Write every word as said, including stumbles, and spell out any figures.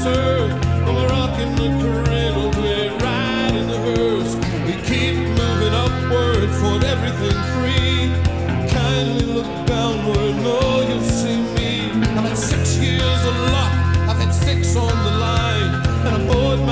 sir. From the rock in the cradle to a ride in the hearse, we keep moving upward toward everything free. Kindly look downward, no